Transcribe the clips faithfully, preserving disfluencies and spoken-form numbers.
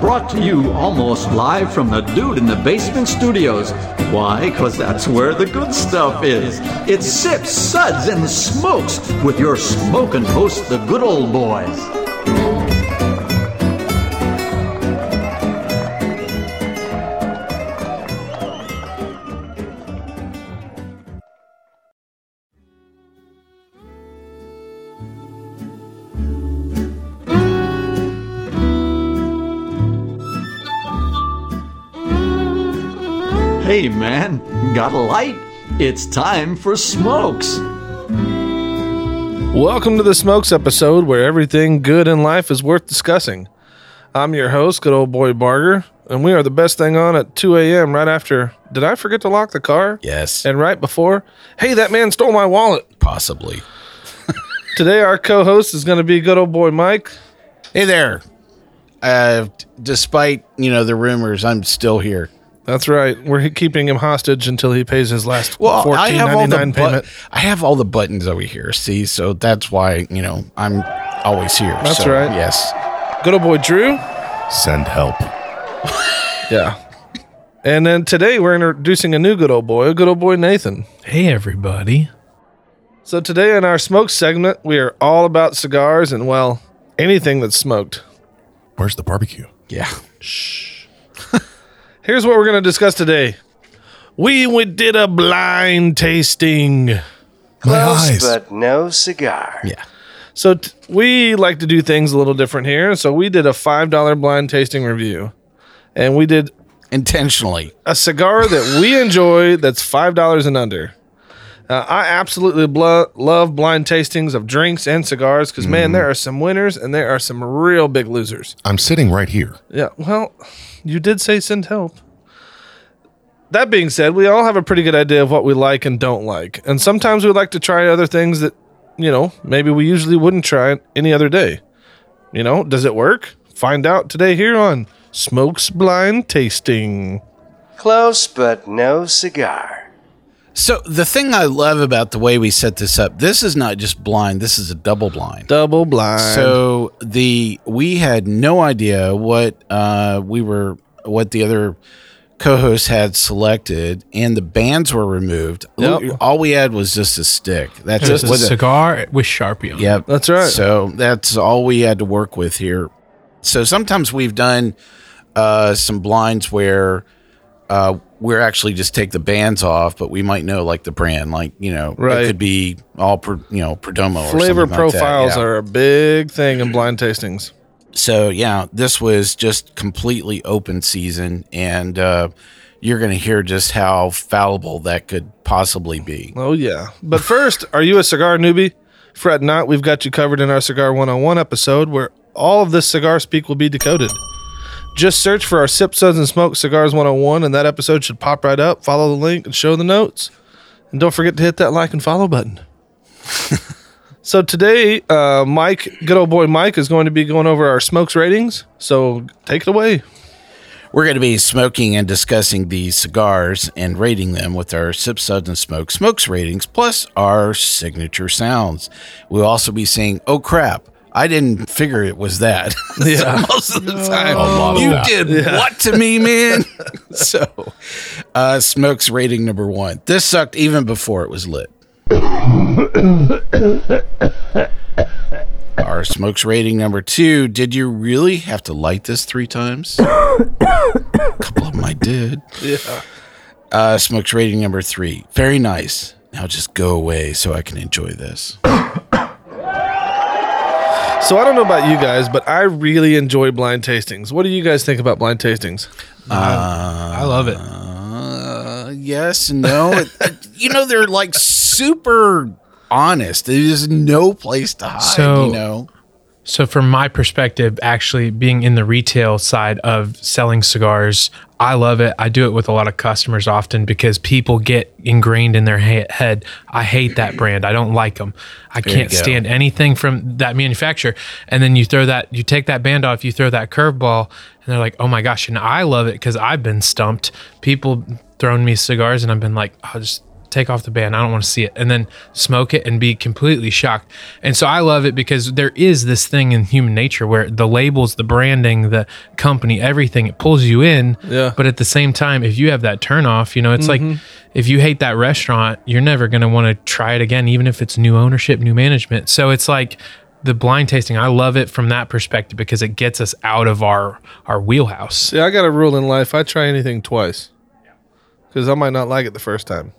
brought to you almost live from the Dude in the Basement Studios. Why? Because that's where the good stuff is. It's Sips, Suds, and Smokes with your smoking host, the Good Old Boys. Hey man, got a light? It's time for Smokes. Welcome to the Smokes episode where everything good in life is worth discussing. I'm your host, Good Old Boy Barger, and we are the best thing on at two a.m. right after, did I forget to lock the car? Yes. And right before, hey, that man stole my wallet. Possibly. Today our co-host is going to be Good Old Boy Mike. Hey there. Uh, despite, you know, the rumors, I'm still here. That's right. We're keeping him hostage until he pays his last well, fourteen ninety-nine payment. Bu- I have all the buttons over here, see? So that's why, you know, I'm always here. That's so, right. Yes. Good Old Boy Drew. Send help. Yeah. And then today we're introducing a new Good Old Boy, a Good Old Boy Nathan. Hey, everybody. So today in our smoke segment, we are all about cigars and, well, anything that's smoked. Where's the barbecue? Yeah. Shh. Here's what we're going to discuss today. We, we did a blind tasting. My Close, eyes. but no cigar. Yeah. So t- we like to do things a little different here. So we did a five dollar blind tasting review. And we did Intentionally. a cigar that we enjoy that's five dollars and under. Uh, I absolutely blo- love blind tastings of drinks and cigars because, mm. man, there are some winners and there are some real big losers. I'm sitting right here. Yeah, well, you did say send help. That being said, we all have a pretty good idea of what we like and don't like. And sometimes we like to try other things that, you know, maybe we usually wouldn't try any other day. You know, does it work? Find out today here on Smokes Blind Tasting. Close, but no cigar. So the thing I love about the way we set this up, this is not just blind, this is a double blind. Double blind. So the we had no idea what uh, we were, what the other co-hosts had selected, and the bands were removed. Yep. All we had was just a stick. That's Just it. a Was it- cigar with Sharpie on it. Yep. That's right. So that's all we had to work with here. So sometimes we've done uh, some blinds where uh, we're actually just take the bands off, but we might know like the brand, like, you know, right. It could be all, per, you know, Perdomo or Flavor something profiles like that. Yeah. are a big thing in blind tastings. So, yeah, this was just completely open season, and uh, you're going to hear just how fallible that could possibly be. Oh, yeah. But first, are you a cigar newbie? Fret not, we've got you covered in our Cigar one oh one episode where all of this cigar speak will be decoded. Just search for our Sip, Suds, and Smoke Cigars one oh one, and that episode should pop right up. Follow the link and show the notes. And don't forget to hit that like and follow button. So today, uh, Mike, good old boy Mike, is going to be going over our smokes ratings. So take it away. We're going to be smoking and discussing these cigars and rating them with our Sip, Suds, and Smoke Smokes ratings, plus our signature sounds. We'll also be saying, oh, crap. I didn't figure it was that. Yeah. So most of the time, A lot of you that. did Yeah. what to me, man? So, uh, Smokes rating number one. This sucked even before it was lit. Our Smokes rating number two. Did you really have to light this three times? A couple of them I did. Yeah. Uh, Smokes rating number three. Very nice. Now just go away so I can enjoy this. So I don't know about you guys, but I really enjoy blind tastings. What do you guys think about blind tastings? Uh, I love it. Uh, yes, no. it, it, you know, they're like super honest. There's no place to hide, So- you know. So from my perspective, actually being in the retail side of selling cigars, I love it. I do it with a lot of customers often because people get ingrained in their he- head. I hate that brand. I don't like them. I There can't you go. stand anything from that manufacturer. And then you throw that, you take that band off, you throw that curveball, and they're like, oh my gosh. And I love it because I've been stumped. People throwing me cigars and I've been like, oh, just take off the band. I don't want to see it. And then smoke it and be completely shocked. And so I love it because there is this thing in human nature where the labels, the branding, the company, everything, it pulls you in. Yeah. But at the same time, if you have that turn off, you know, it's Mm-hmm. like if you hate that restaurant, you're never going to want to try it again, even if it's new ownership, new management. So it's like the blind tasting. I love it from that perspective because it gets us out of our, our wheelhouse. See, I got a rule in life. I try anything twice because I might not like it the first time.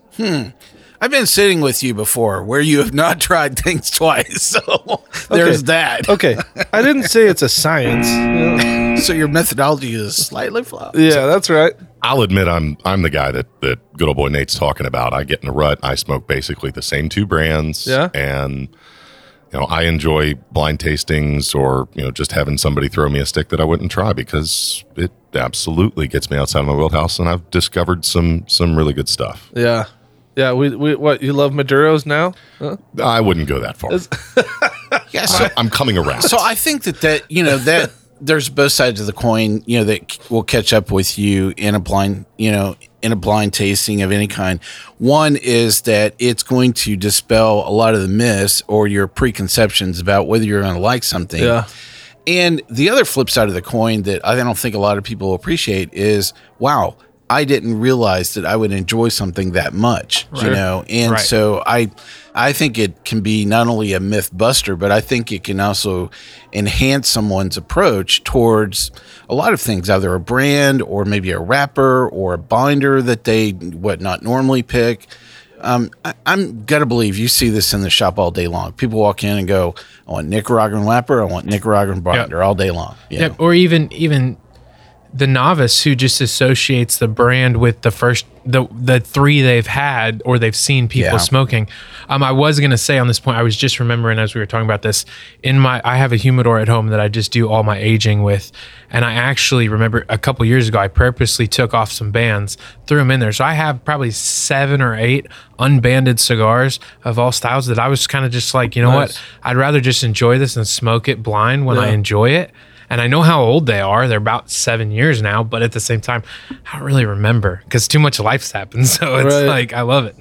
I've been sitting with you before where you have not tried things twice. So there's that. Okay. I didn't say it's a science. you know? So your methodology is slightly flawed. Yeah, that's right. I'll admit I'm I'm the guy that, that good old boy Nate's talking about. I get in a rut. I smoke basically the same two brands. Yeah. And you know, I enjoy blind tastings or, you know, just having somebody throw me a stick that I wouldn't try because it absolutely gets me outside of my wheelhouse, and I've discovered some some really good stuff. Yeah. Yeah. We, we what, you love Maduros now? Huh? I wouldn't go that far. Yeah, so, I, I'm coming around. so I think that, that, you know, that there's both sides of the coin, you know, that c- will catch up with you in a blind, you know, in a blind tasting of any kind. One is that it's going to dispel a lot of the myths or your preconceptions about whether you're going to like something. Yeah. And the other flip side of the coin that I don't think a lot of people appreciate is, wow, I didn't realize that I would enjoy something that much, you know? And Right. so I, I think it can be not only a myth buster, but I think it can also enhance someone's approach towards a lot of things, either a brand or maybe a wrapper or a binder that they would not normally pick. Um, I, I'm gonna believe you see this in the shop all day long. People walk in and go, I want Nicaraguan wrapper, I want Nicaraguan binder all day long. you Yeah, know? or even even the novice who just associates the brand with the first the the three they've had or they've seen people Yeah. smoking. Um, I was gonna say on this point, I was just remembering as we were talking about this. In my, I have a humidor at home that I just do all my aging with, and I actually remember a couple years ago I purposely took off some bands, threw them in there. So I have probably seven or eight unbanded cigars of all styles that I was kind of just like, you know Nice. what, I'd rather just enjoy this and smoke it blind when I Yeah. enjoy it. And I know how old they are. They're about seven years now, but at the same time, I don't really remember because too much life's happened. So it's Right. like, I love it.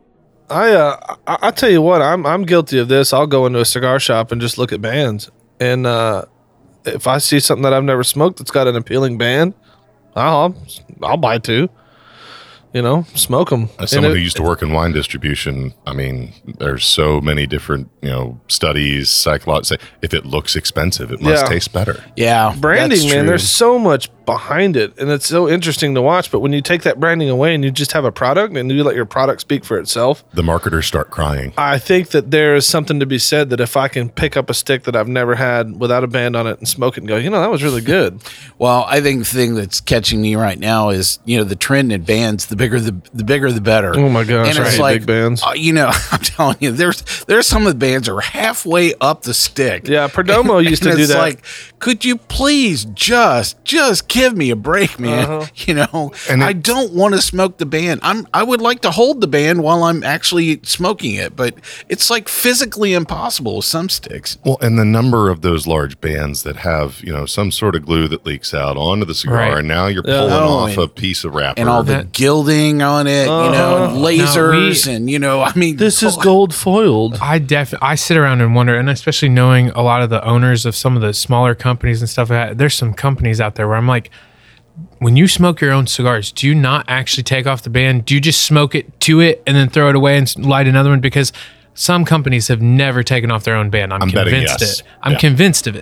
I uh I, I tell you what, I'm I'm guilty of this. I'll go into a cigar shop and just look at bands, and uh, if I see something that I've never smoked that's got an appealing band, I'll I'll buy two. You know, smoke them. As someone who used to work in wine distribution, I mean, there's so many different, you know, studies, psychology. If it looks expensive, it must Yeah. taste better. Yeah, branding, that's man, true. there's so much behind it, and it's so interesting to watch. But when you take that branding away and you just have a product and you let your product speak for itself, The marketers start crying. I think that there is something to be said that if I can pick up a stick that I've never had without a band on it and smoke it and go, you know, that was really good. Well, I think the thing that's catching me right now is, you know, the trend in bands. The bigger the the bigger the better. Oh my gosh, And I it's hate like big bands. uh, you know, I'm telling you, there's there's some of the bands are halfway up the stick. Yeah, Perdomo used to And do it's that. Like, could you please just just give me a break, man? Uh-huh. You know, And I it- don't want to smoke the band. I'm I would like to hold the band while I'm actually smoking it, but it's like physically impossible with some sticks. Well, and the number of those large bands that have, you know, some sort of glue that leaks out onto the cigar, Right. and now you're Yeah. pulling Oh, off and- a piece of wrapper. And all the That- gilding on it, you know, and lasers, No, we- and you know, I mean, This is oh, gold foiled. I def I sit around and wonder, and especially knowing a lot of the owners of some of the smaller companies and stuff like that, there's some companies out there where I'm like, when you smoke your own cigars, do you not actually take off the band? Do you just smoke it to it and then throw it away and s- light another one? Because some companies have never taken off their own band. I'm, I'm betting convinced yes. it. I'm Yeah. convinced of it.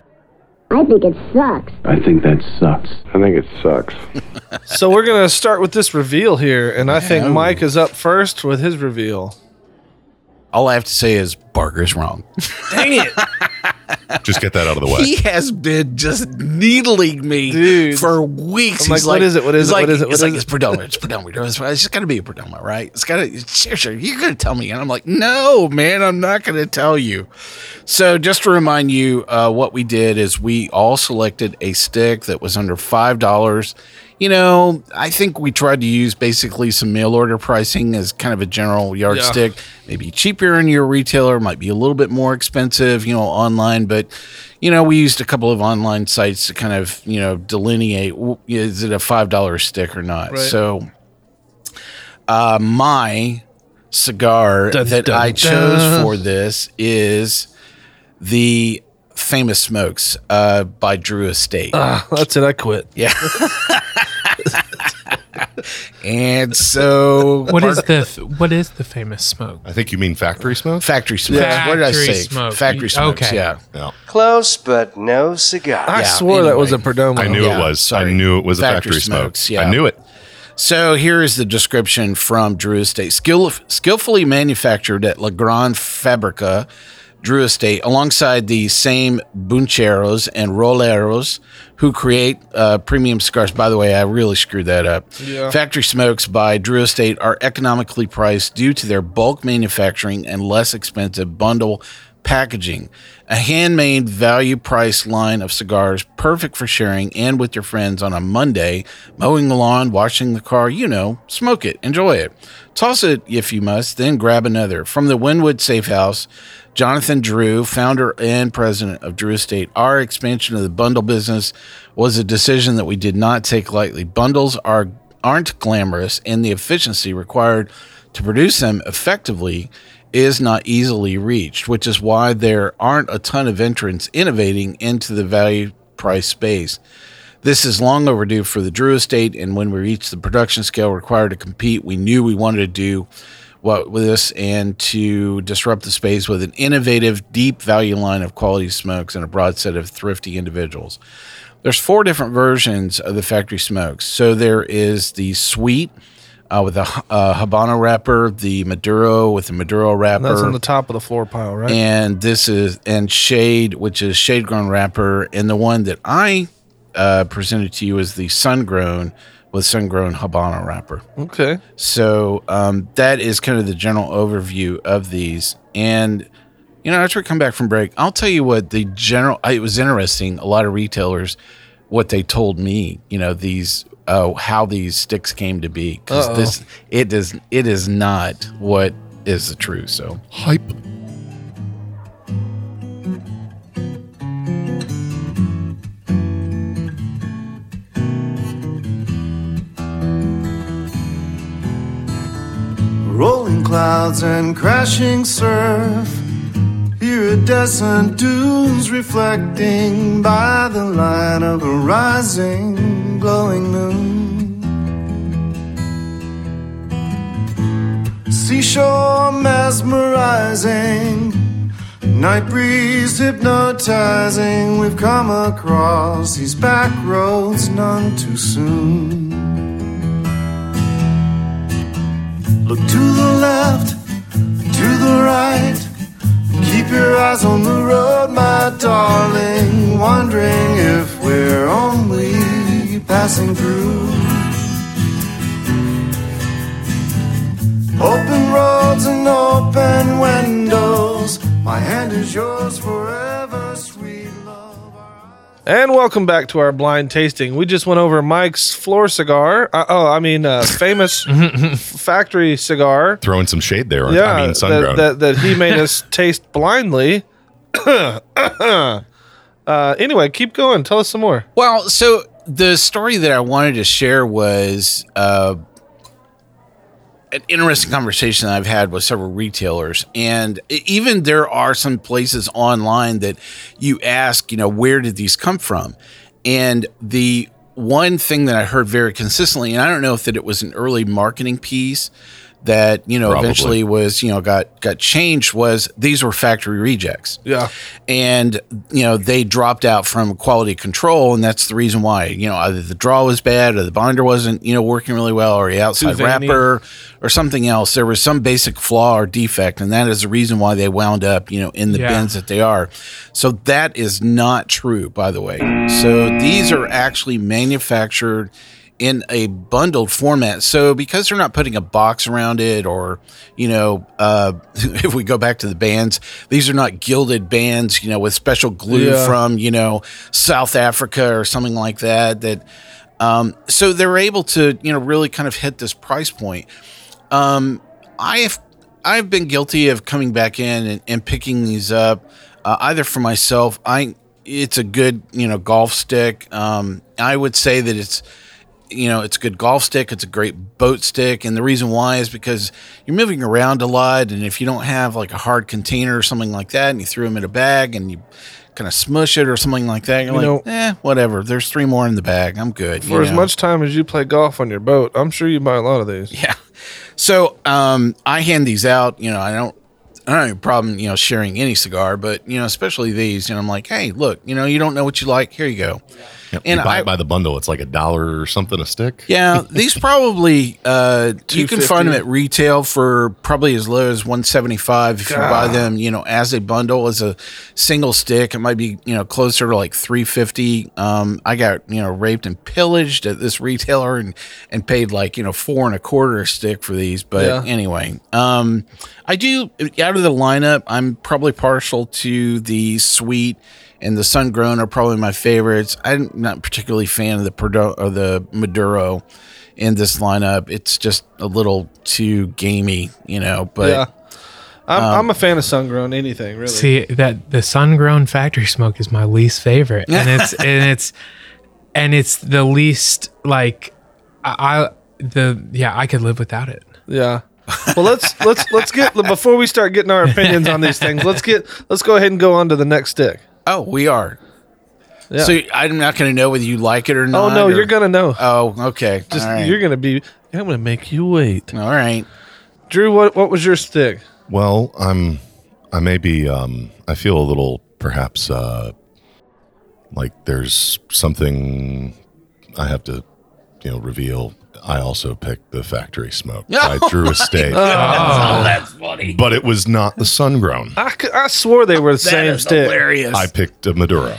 I think it sucks. I think that sucks. I think it sucks. So we're gonna start with this reveal here, and I think Mike is up first with his reveal. all I have to say is Barker's wrong. Dang it! Just get that out of the way. He has been just needling me Dude. for weeks. I'm like, He's what is it? What is he's it? What like, is it? What It's like is it's Perdomo. It's Perdomo. It's, it's just got to be a Perdomo, right? It's got to. Sure, sure. You're going to tell me, and I'm like, no, man, I'm not going to tell you. So just to remind you, uh, what we did is we all selected a stick that was under five dollars. You know, I think we tried to use basically some mail order pricing as kind of a general yardstick. Maybe cheaper in your retailer, might be a little bit more expensive, you know, online. But, you know, we used a couple of online sites to kind of, you know, delineate, w- is it a five dollar stick or not? Right. So uh, my cigar Dun, that dun, I chose dun. for this is the Famous Smokes uh, by Drew Estate. Ah, that's it. I quit. Yeah. And so What is the what is the Famous Smoke? I think you mean factory smoke. Factory Smokes? Yeah. What did I Factory say? Smoke. Factory Smokes. Okay. Yeah. Yeah. Close, but no cigar. I Yeah, swore that was a anyway. Perdomo. I knew Yeah, it was. sorry. I knew it was a Factory factory smoke. smokes, yeah. I knew it. So here is the description from Drew Estate. Skill, skillfully manufactured at La Grande Fabrica, Drew Estate, alongside the same Buncheros and Roleros who create uh, premium cigars. By the way, I really screwed that up. Yeah. Factory Smokes by Drew Estate are economically priced due to their bulk manufacturing and less expensive bundle packaging. A handmade value price line of cigars perfect for sharing and with your friends on a Monday, mowing the lawn, washing the car, you know, smoke it, enjoy it. Toss it if you must, then grab another. From the Wynwood Safe House, Jonathan Drew, founder and president of Drew Estate, our expansion of the bundle business was a decision that we did not take lightly. Bundles are aren't glamorous, and the efficiency required to produce them effectively is not easily reached, which is why there aren't a ton of entrants innovating into the value price space. This is long overdue for the Drew Estate, and when we reached the production scale required to compete, we knew we wanted to do what with this and to disrupt the space with an innovative, deep value line of quality smokes and a broad set of thrifty individuals. There's four different versions of the factory smokes. So there is the sweet, Uh, with a uh, Habano wrapper, the Maduro with the Maduro wrapper. That's on the top of the floor pile, right? And this is, and Shade, which is shade grown wrapper. And the one that I uh, presented to you is the sun grown with sun grown Habano wrapper. Okay. So um, that is kind of the general overview of these. And, you know, after we come back from break, I'll tell you what the general, it was interesting. A lot of retailers, what they told me, you know, these, uh, how these sticks came to be. Because this, it is, it is not what is the truth. So Hype. Rolling clouds and crashing surf, iridescent dunes reflecting by the light of a rising, glowing moon. Seashore mesmerizing, night breeze hypnotizing. We've come across these back roads none too soon. Look to the left, to the right. Keep your eyes on the road, my darling. Wondering if we're only passing through. Open roads and open windows. My hand is yours forever, sweet love. And welcome back to our blind tasting. We just went over Mike's floor cigar. Uh, oh, I mean, uh, famous factory cigar. Throwing some shade there. Yeah, I mean, that, sun-grown. that, that he made us taste blindly. uh, anyway, keep going. Tell us some more. Well, so the story that I wanted to share was uh, an interesting conversation that I've had with several retailers. And even there are some places online that you ask, you know, where did these come from? And the one thing that I heard very consistently, and I don't know if that it was an early marketing piece that, you know, Probably. eventually was, you know, got, got changed, was these were factory rejects. Yeah. And, you know, they dropped out from quality control. And that's the reason why, you know, either the draw was bad or the binder wasn't, you know, working really well, or the outside Too veiny. wrapper or something else. There was some basic flaw or defect. And that is the reason why they wound up, you know, in the Yeah. bins that they are. So that is not true, by the way. So these are actually manufactured in a bundled format. So because they're not putting a box around it, or, you know, uh, if we go back to the bands, these are not gilded bands, you know, with special glue Yeah. from, you know, South Africa or something like that. That, um, so they're able to, you know, really kind of hit this price point. Um, I've, I've been guilty of coming back in and, and picking these up, uh, either for myself. I, it's a good, you know, golf stick. Um, I would say that it's, you know, it's a good golf stick. It's a great boat stick. And the reason why is because you're moving around a lot. And if you don't have like a hard container or something like that, and you threw them in a bag and you kind of smush it or something like that, you're You like, know- eh, whatever. There's three more in the bag. I'm good. For you as know? much time as you play golf on your boat, I'm sure you buy a lot of these. Yeah. So um, I hand these out. You know, I don't. I don't have a problem, you know, sharing any cigar, but you know, especially these. You know, I'm like, hey, look, you know, you don't know what you like. Here you go. Yep, And you buy I- it by the bundle. It's like a dollar or something a stick. Yeah, these probably uh, you can find them two fifty. at retail for probably as low as one seventy-five if you buy them, you know, as a bundle, as a single stick. It might be, you know, closer to like three fifty. Um, I got, you know, raped and pillaged at this retailer and and paid like, you know, four and a quarter a stick for these. But Yeah. anyway, um, I do out of the lineup. I'm probably partial to the Sweet and the Sun Grown are probably my favorites. I'm not particularly a fan of the Perdo- or the Maduro in this lineup. It's just a little too gamey, you know. But yeah. I'm, um, I'm a fan of sun-grown anything, really. See that the sun-grown factory smoke is my least favorite, and it's and it's and it's the least like I, I the yeah I could live without it. Yeah. Well, let's let's let's get before we start getting our opinions on these things. Let's get let's go ahead and go on to the next stick. oh, we are. Yeah. So I'm not going to know whether you like it or not. oh no, or- you're gonna know. Oh, okay. Just All right. you're gonna be. I'm gonna make you wait. All right. Drew, what what was your stick? Well, I'm. I may be. Um, I feel a little, perhaps, uh, like there's something I have to, you know, reveal. I also picked the factory smoke by Drew Estate, Oh, that's funny. but it was not the sun grown. I, c- I swore they were the same stick. Hilarious. I picked a Maduro.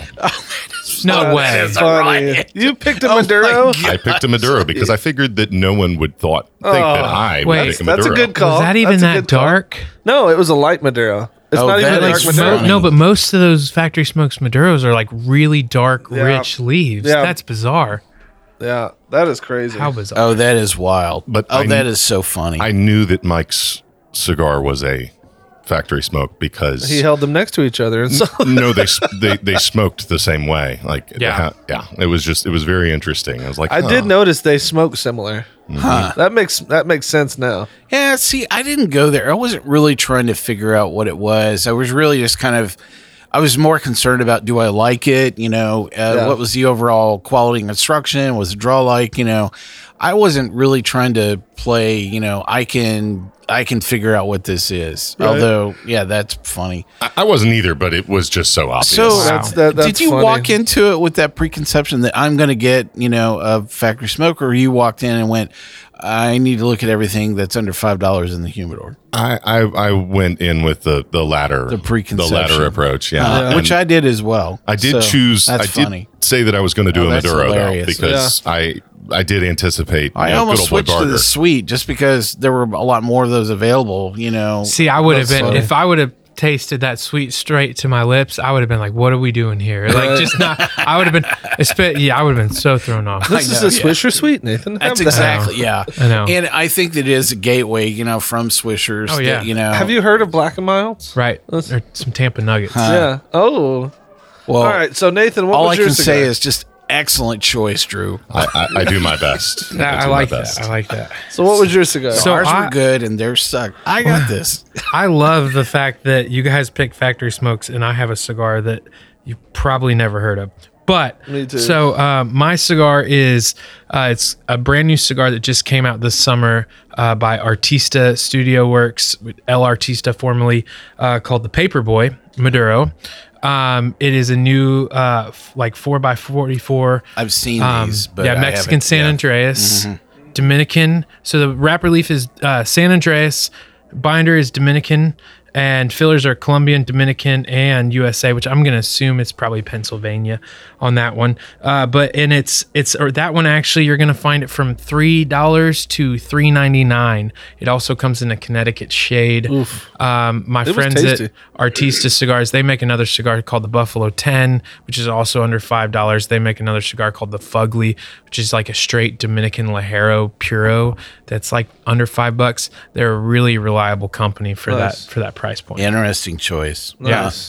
No way. That's funny. You picked a Maduro. I picked a Maduro because I figured that no one would thought think that I would Wait, pick a That's Maduro. a good call. Was that even That's a that good call. dark? No, it was a light Maduro. It's Oh, not even that a is dark Maduro. funny. No, but most of those factory smokes Maduros are like really dark, Yeah. rich leaves. Yeah. That's bizarre. Yeah, that is crazy. How bizarre. Oh, that is wild. But oh, I- that is so funny. I knew that Mike's cigar was a factory smoke because He held them next to each other, and so no, they s- they they smoked the same way. Like Yeah. ha- yeah. It was just it was very interesting. I was like, I huh. did notice they smoke similar. Huh. That makes that makes sense now. Yeah, see, I didn't go there. I wasn't really trying to figure out what it was. I was really just kind of, I was more concerned about, do I like it? You know, uh, Yeah. what was the overall quality and construction? Was the draw like? You know, I wasn't really trying to play, you know, I can, I can figure out what this is. Right. Although, yeah, that's funny. I, I wasn't either, but it was just so obvious. So, That's- that- that's did you funny. walk into it with that preconception that I'm going to get, you know, a factory smoke, or you walked in and went, I need to look at everything that's under five dollars in the humidor? I, I I went in with the the latter The preconception. the latter approach. Yeah, Uh, And which I did as well. I did So, choose. That's I funny. did say that I was going to do Oh, a that's Maduro though, hilarious. because I I did anticipate. I you know, almost good old boy switched to the Barker. sweet just because there were a lot more of those available. You know, See, I would have That's been funny. if I would have tasted that sweet straight to my lips. I would have been like, "What are we doing here?" Like, just not. I would have been. espe- Yeah, I would have been so thrown off. This is know, a yeah. Swisher Sweet, Nathan. That's Have that. exactly yeah. I know. and I think that is a gateway. You know, from Swishers. Oh, that, yeah. you know, Have you heard of Black and Milds? Right. Or some Tampa Nuggets. Yeah. Oh. Well, All right. So Nathan, what all was I your can cigar? say is just excellent choice, Drew. I, I, I do my best. Nah, I do like my that. best. I like that. So what was your cigar? So Ours I- were good, and theirs suck. I got this. I love the fact that you guys pick factory smokes, and I have a cigar that you probably never heard of. But Me too. so um, my cigar is uh, it's a brand new cigar that just came out this summer uh, by Artista Studio Works, El Artista formerly uh, called the Paperboy Maduro. Um, it is a new uh, f- like four by forty-four. I've seen Um, these, but yeah, I Mexican haven't- San yeah. Andreas, Dominican. So the wrapper leaf is uh, San Andreas, binder is Dominican, and fillers are Colombian, Dominican, and U S A, which I'm gonna assume it's probably Pennsylvania on that one. Uh, but and it's it's or that one actually you're gonna find it from three dollars to three ninety nine. It also comes in a Connecticut shade. Um, my was friends at tasty. Artista Cigars, they make another cigar called the Buffalo ten, which is also under five dollars. They make another cigar called the Fugly, which is like a straight Dominican Lajero Puro that's like under five bucks. They're a really reliable company for Nice. that for that price point. Interesting choice. Nice.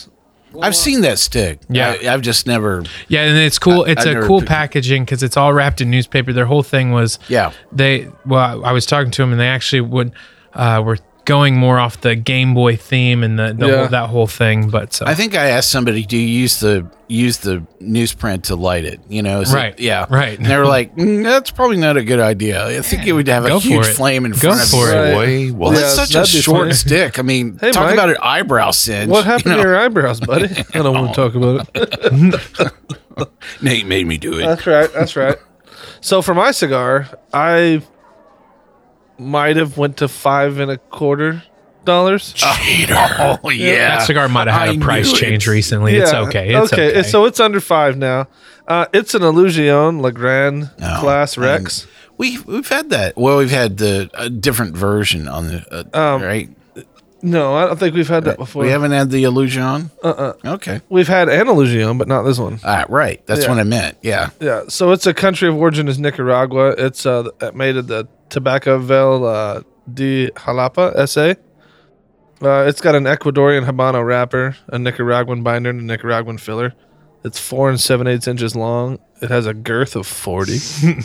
I've seen that stick. Yeah. I, I've just never. Yeah, and it's cool. I- It's I've a never cool picked- packaging because it's all wrapped in newspaper. Their whole thing was Yeah. They well, I was talking to them and they actually would uh, were going more off the Game Boy theme and the, the Yeah. whole, that whole thing. But so I think I asked somebody, do you use the use the newsprint to light it? You know, is it- Right, yeah, right. And they were like, mm, that's probably not a good idea. I think it would have a Go for huge it. flame in Go front of for you. it. Boy, well, Well, Yeah, it's such a that'd be short funny. stick. I mean, Hey, talk Mike. about an eyebrow singe. What happened you know? to your eyebrows, buddy? I don't want to talk about it. Nate made me do it. That's right. That's right. So for my cigar, I might have went to five and a quarter dollars. Oh yeah, that cigar might have had I a price knew it. change recently. It's okay. It's okay. it's- So it's under five now. Uh, it's an Illusion Legrand No, Class I- Rex. We we've had that. Well, we've had the a different version on the uh, Um, right. No, I don't think we've had that before. We haven't had the Illusion. Uh-uh. Okay. We've had an Illusion, but not this one. Ah, right. That's Yeah. what I meant. Yeah. Yeah. So it's a country of origin is Nicaragua. It's uh, made of the Tobacco uh, de Jalapa S A. Uh, it's got an Ecuadorian Habano wrapper, a Nicaraguan binder, and a Nicaraguan filler. It's four and seven eighths inches long. It has a girth of forty.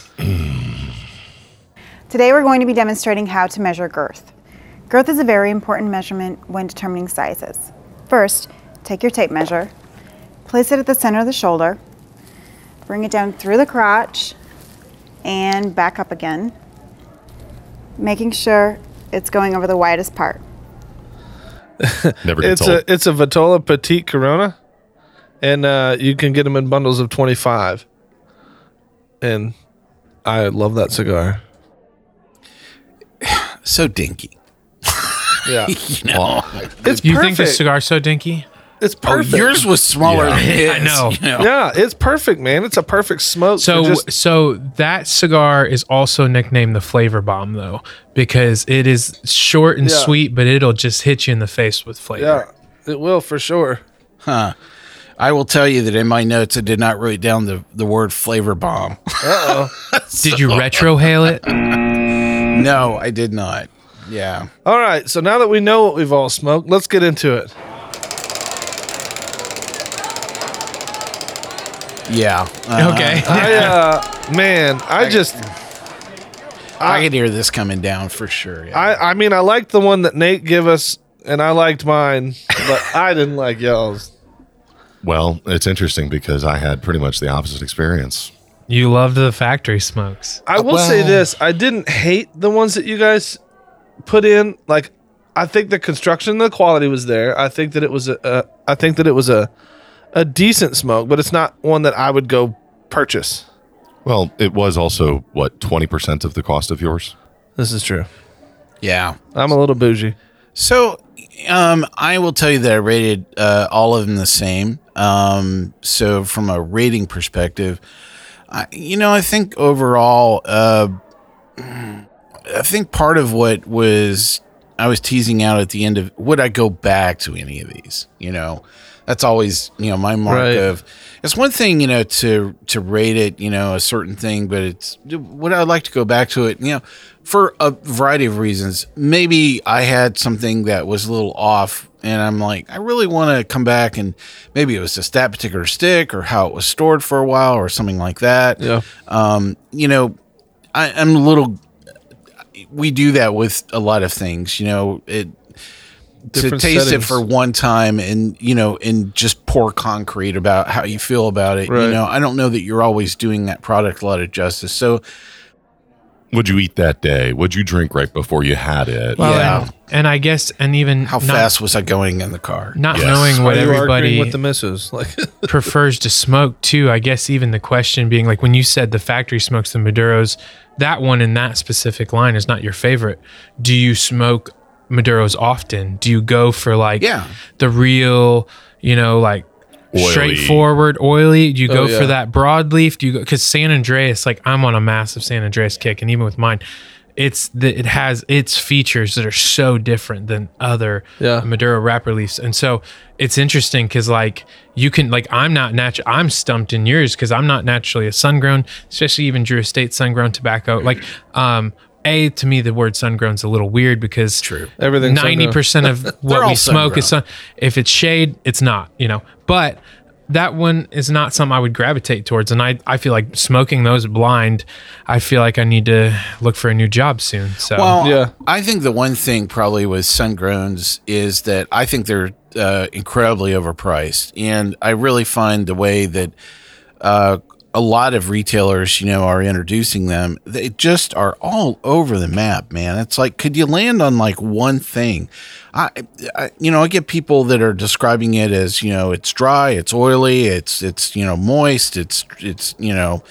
Today we're going to be demonstrating how to measure girth. Girth is a very important measurement when determining sizes. First, take your tape measure, place it at the center of the shoulder, bring it down through the crotch, and back up again, making sure it's going over the widest part. Never gets It's old. a it's a Vitola Petite Corona, and uh, you can get them in bundles of twenty-five. And I love that cigar. So dinky. Yeah, You know. it's You perfect. think this cigar's so dinky? It's Oh, perfect. yours was smaller Yeah. than his. I know. You know? Yeah, it's perfect, man. It's a perfect smoke. So, for just- so that cigar is also nicknamed the Flavor Bomb, though, because it is short and Yeah. sweet, but it'll just hit you in the face with flavor. yeah, it will for sure. Huh. I will tell you that in my notes, I did not write down the, the word flavor bomb. Uh oh. Did you retrohale it? No, I did not. Yeah. All right. So now that we know what we've all smoked, let's get into it. Yeah. Uh, Okay. I uh, man, I just I could hear this coming down for sure. Yeah. I I mean I liked the one that Nate gave us, and I liked mine, but I didn't like y'all's. Well, it's interesting because I had pretty much the opposite experience. You loved the factory smokes. I will well- say this: I didn't hate the ones that you guys put in. Like, I think the construction, the quality was there. I think that it was a, a I think that it was a a decent smoke, but it's not one that I would go purchase. Well, it was also, what, twenty percent of the cost of yours? This is true. yeah. I'm a little bougie. So, um, I will tell you that I rated uh, all of them the same. Um, so, from a rating perspective, I, you know, I think overall, uh, I think part of what was I was teasing out at the end of would I go back to any of these? You know, that's always you know my mark Right. of. It's one thing, you know, to to rate it, you know, a certain thing, but it's would I like to go back to it? You know, for a variety of reasons. Maybe I had something that was a little off, and I'm like, I really want to come back, and maybe it was just that particular stick, or how it was stored for a while, or something like that. Yeah. Um, you know, I, I'm a little. We do that with a lot of things, you know. It to Different taste settings. it for one time, and you know, and just pour concrete about how you feel about it. Right. You know, I don't know that you're always doing that product a lot of justice. So, Would you eat that day? Would you drink right before you had it? Well, Yeah. and, and I guess, and even how not, fast was I going in the car? not Yes. knowing what Are you arguing everybody with the missus? Like, prefers to smoke too. I guess even the question being like when you said the factory smokes the Maduros, that one in that specific line is not your favorite. Do you smoke Maduros often? Do you go for like Yeah. the real, you know, like Oily. straightforward, oily? Do you go Oh, yeah. for that broadleaf? Do you go because San Andreas? Like I'm on a massive San Andreas kick, and even with mine, it's the it has its features that are so different than other Yeah. Maduro wrapper leaves, and so it's interesting because like you can like I'm not natural. I'm stumped in yours because I'm not naturally a sun grown, especially even Drew Estate sun grown tobacco. Like, um, A, to me, the word sun-grown's a little weird because True. Everything's ninety percent of what all we smoke is sun. sun-grown. If it's shade, it's not, you know. But that one is not something I would gravitate towards. And I, I feel like smoking those blind, I feel like I need to look for a new job soon. So Well, Yeah. I think the one thing probably with sun-growns is that I think they're uh, incredibly overpriced. And I really find the way that uh, a lot of retailers, you know, are introducing them, they just are all over the map, man. It's like, could you land on like one thing? I, I you know, I get people that are describing it as, you know, it's dry, it's oily, it's, it's, you know, moist, it's, it's, you know,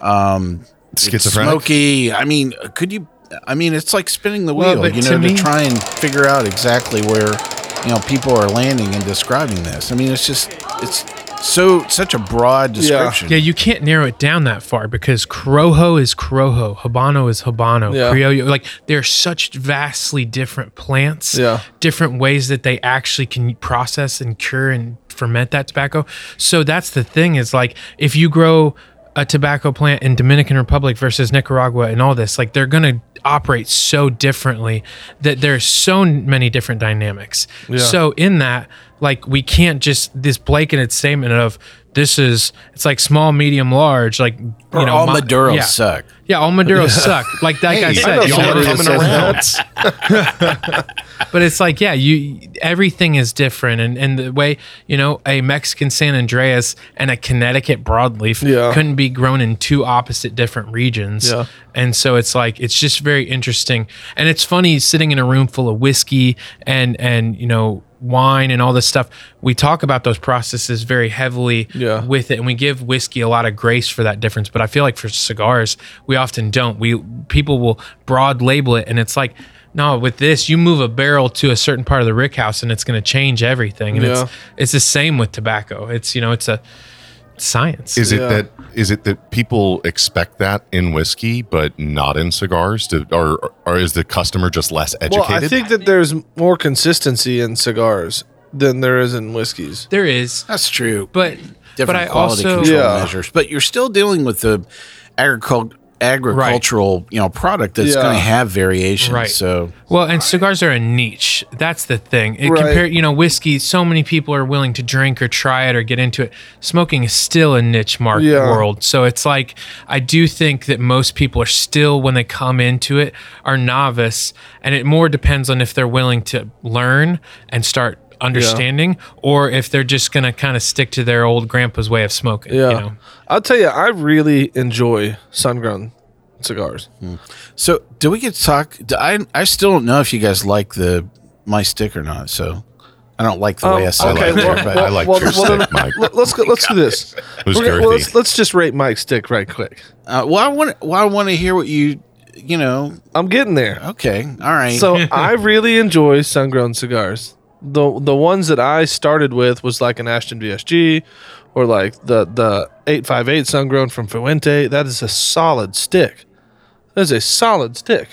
um, it's Schizophrenic? smoky. I mean, could you, I mean, it's like spinning the Well, wheel, but you to know, to me- try and figure out exactly where, you know, people are landing and describing this. I mean, it's just, it's so, such a broad description. yeah, you can't narrow it down that far because Corojo is Corojo, Habano is Habano, Yeah. Criollo. Like they're such vastly different plants, Yeah. different ways that they actually can process and cure and ferment that tobacco. So that's the thing is like if you grow a tobacco plant in Dominican Republic versus Nicaragua and all this, like they're going to operate so differently that there's so many different dynamics. So in that, like we can't just this blanketed statement of this is it's like small, medium, large, like you Or know, all my- Maduros yeah. suck. Yeah, all Maduros suck. Like like I Hey, said, I know y'all somebody are that coming says around. But it's like, yeah, you everything is different, and and the way you know a Mexican San Andreas and a Connecticut broadleaf Yeah. couldn't be grown in two opposite different regions. Yeah. And so it's like it's just very interesting, and it's funny sitting in a room full of whiskey and and you know wine and all this stuff. We talk about those processes very heavily Yeah. with it, and we give whiskey a lot of grace for that difference. But I feel like for cigars, we often don't. We people will broad label it, and it's like, no, with this, you move a barrel to a certain part of the rick house, and it's going to change everything. And Yeah. it's it's the same with tobacco. It's you know, it's a science. Is it Yeah. that is it that people expect that in whiskey but not in cigars? To, or or is the customer just less educated? Well, I think that there's more consistency in cigars than there is in whiskeys. There is, That's true. but Different but I quality also control Yeah. measures, but you're still dealing with the agricul- agricultural, you know, product that's Yeah. going to have variations. Right. So Well, and cigars are a niche. That's the thing. It Right. compare, you know, whiskey. So many people are willing to drink or try it or get into it. Smoking is still a niche market Yeah. world. So it's like I do think that most people are still, when they come into it, are novice, and it more depends on if they're willing to learn and start understanding, or if they're just gonna kind of stick to their old grandpa's way of smoking. Yeah. You know? I'll tell you, I really enjoy sun-grown cigars. So, do we get to talk? do I I still don't know if you guys like the my stick or not. So, I don't like the way I said okay, it. well, there, but well, I like well, your well, stick, then Mike. let- Let's go, let's do this. was We're gonna- girthy. let's, let's just rate Mike's stick right quick. uh, well, I want well, I want to hear what you you know. I'm getting there. Okay, all right. So I really enjoy sun-grown cigars. The the ones that I started with was like an Ashton V S G, or like the the eight five eight sun-grown from Fuente. That is a solid stick. That is a solid stick.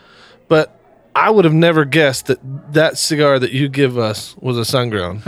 But I would have never guessed that that cigar that you give us was a sun-grown.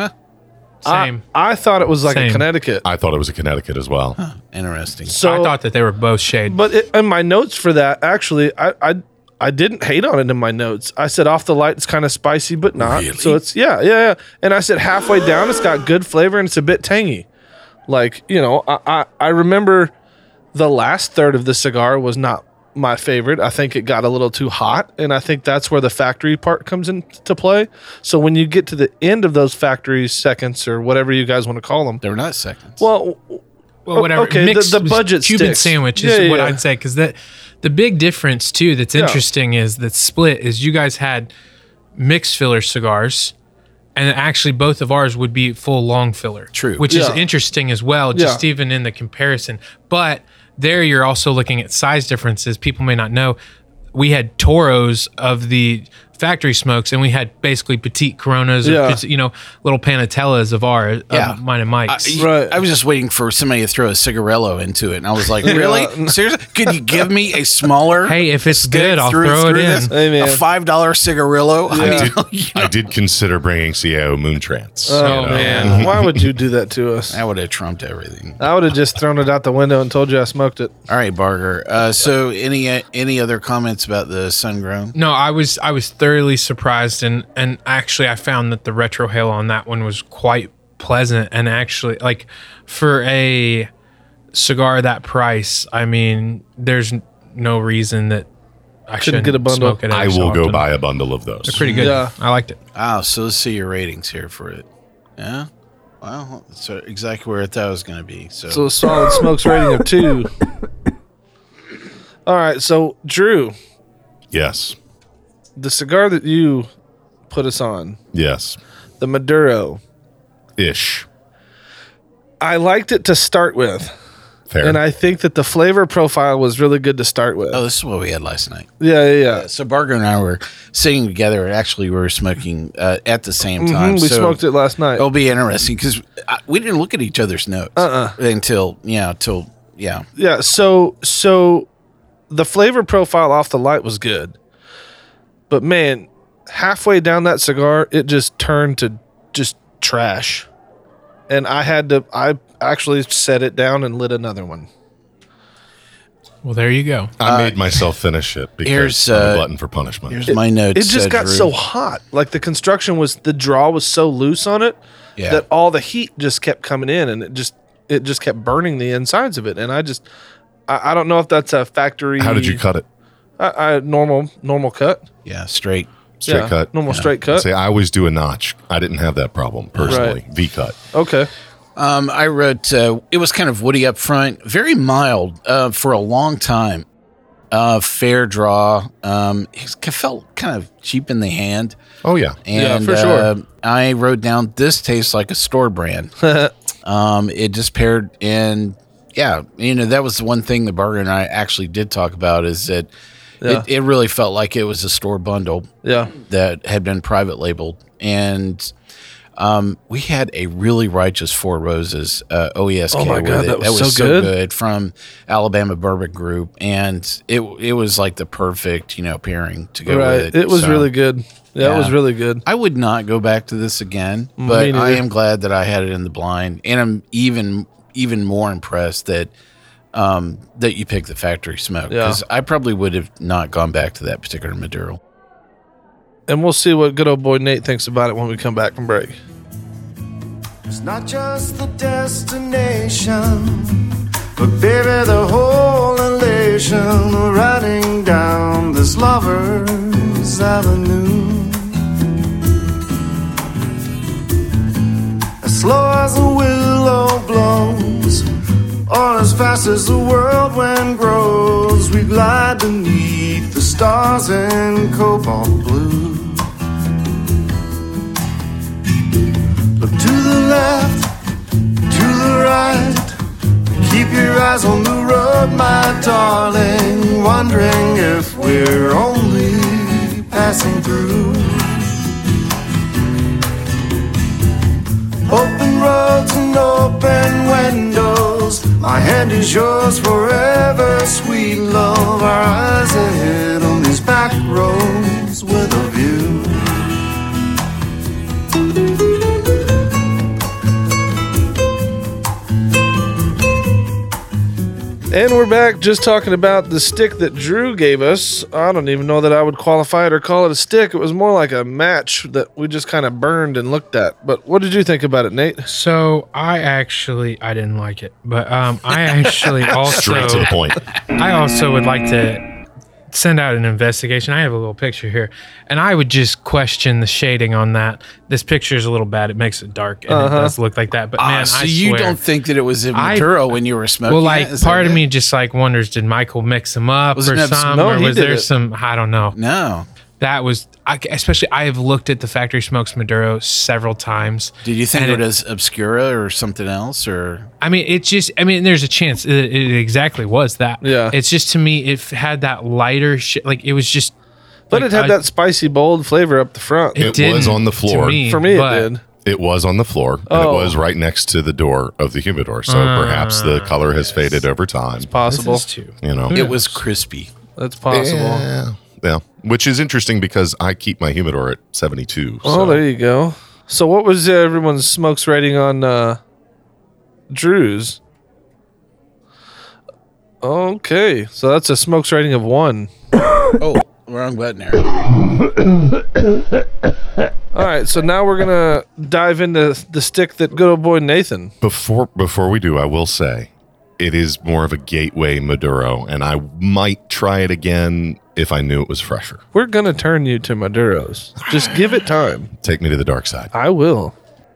Same. I, I thought it was like Same. a Connecticut. I thought it was a Connecticut as well. Interesting. So I thought that they were both shade. But it, in my notes for that, actually, I, I I didn't hate on it in my notes. I said off the light, it's kind of spicy, but not. Really? So it's yeah, yeah, yeah. And I said halfway down, it's got good flavor and it's a bit tangy. Like you know, I I, I remember the last third of the cigar was not my favorite. I think it got a little too hot, and I think that's where the factory part comes into play. So when you get to the end of those factory seconds or whatever you guys want to call them, They're not seconds. well, Well, whatever. okay, the- Mixed the budget Cuban sticks. sandwich is Yeah, what yeah. I'd say, because that the big difference too that's Yeah. interesting is that split is you guys had mixed filler cigars, and actually both of ours would be full long filler. True. which is Yeah. interesting as well, just Yeah. even in the comparison. But there you're also looking at size differences. People may not know we had Toros of the factory smokes, and we had basically petite Coronas, or, Yeah. you know, little Panatellas of our, of Yeah. mine and Mike's. I, Right. I was just waiting for somebody to throw a cigarello into it, and I was like, "Really? Seriously? Could you give me a smaller? Hey, if it's stick good, I'll through- throw it through in. this? Hey, man. A five dollar cigarillo. I I mean, did, I did consider bringing C I O Moontrance. Oh, you know. man. Why would you do that to us? that would have trumped everything. I would have just thrown it out the window and told you I smoked it. All right, Barger. Uh, so, any uh, any other comments about the sun grown? No, I was I was thoroughly surprised, and and actually I found that the retrohale on that one was quite pleasant, and actually like for a cigar that price, I mean, there's n- no reason that I shouldn't get a bundle. smoke it. I every so will go often. buy a bundle of those. They're pretty good. Yeah. I liked it. Wow. So let's see your ratings here for it. Yeah. Well, that's uh, exactly where I thought it was going to be. So, So a solid smokes rating of two. All right, so Drew, Yes. the cigar that you put us on, Yes. the Maduro, Ish. I liked it to start with. Fair. And I think that the flavor profile was really good to start with. oh, this is what we had last night. Yeah, yeah, yeah. So Barger and I were sitting together, and actually we were smoking uh, at the same Mhm, time. we so smoked it last night. It'll be interesting because we didn't look at each other's notes Uh-uh. until yeah, until yeah. Yeah, so so the flavor profile off the light was good. But man, halfway down that cigar, it just turned to just trash. And I had to I actually set it down and lit another one. Well, there you go. I made myself finish it because here's, I'm uh, a glutton for punishment. Here's my notes. It just uh, got Drew. so hot. Like the construction was the draw was so loose on it Yeah. that all the heat just kept coming in and it just it just kept burning the insides of it. And I just I, I don't know if that's a factory How did you cut it? I, I normal normal cut. yeah, straight. Straight Yeah, cut? Normal straight cut. See, I always do a notch. I didn't have that problem personally. Right. V cut. Okay. Um, I wrote uh, it was kind of woody up front, very mild uh, for a long time. Uh, fair draw. Um, it felt kind of cheap in the hand. Oh yeah. Yeah, And for sure. uh, I wrote down this tastes like a store brand. um, it just paired in. Yeah, you know that was the one thing that Barger and I actually did talk about is that Yeah. it, it really felt like it was a store bundle Yeah. that had been private labeled, and um, we had a really righteous Four Roses uh, O E S K Oh my with God, it. that was so good. from Alabama Bourbon Group, and it it was like the perfect you know pairing to go Right. with It, was So, really good. Yeah, yeah. it was really good. I would not go back to this again, Me but I neither. am glad that I had it in the blind, and I'm even even more impressed that um, that you picked the factory smoke Yeah. because I probably would have not gone back to that particular Maduro. And we'll see what good old boy Nate thinks about it when we come back from break. It's not just the destination, but baby, the whole elation of riding down this lover's avenue. As slow as a willow blows, or as fast as the world wind grows, we glide beneath the stars in cobalt blue. Look to the left, to the right. Keep your eyes on the road, my darling. Wondering if we're only passing through. Open roads and open windows. My hand is yours forever, sweet love. Our eyes ahead on these back roads with a view. And we're back just talking about the stick that Drew gave us. I don't even know that I would qualify it or call it a stick. It was more like a match that we just kind of burned and looked at. But what did you think about it, Nate? So I actually I didn't like it, but um, I actually also Straight to the point. I also would like to send out an investigation. I have a little picture here, and I would just question the shading on that. This picture is a little bad. It makes it dark, and Uh-huh. it does look like that. But Ah, man, so I you swear, don't think that it was a I- Maduro when you were smoking? well, like it? Is that part of it? me just like wonders, did Michael mix them up Was or it not- something, no, or he was did there it. some? I don't know. No. That was I, especially. I have looked at the Factory Smokes Maduro several times. Did you think and it was Obscura or something else, or I mean, it's just, I mean, there's a chance it, it exactly was that. Yeah. It's just to me, it f- had that lighter shit. Like it was just But Like, it had I- that spicy, bold flavor up the front. It It was didn't on the to floor. me, For me, but- it did. It was on the floor, and Oh. it was right next to the door of the humidor. So perhaps the color has faded over time. Possible. This is too. You know, It was crispy. That's possible. Yeah, yeah. Which is interesting because I keep my humidor at seventy-two. Oh, so. there you go. So, what was uh, everyone's smokes rating on uh, Drew's? Okay, so that's a smokes rating of one. Oh, wrong button there. All right, so now we're gonna dive into the stick that good old boy Nathan. Before before we do, I will say it is more of a gateway Maduro, and I might try it again if I knew it was fresher. We're gonna turn you to Maduros. Just give it time. Take me to the dark side. I will.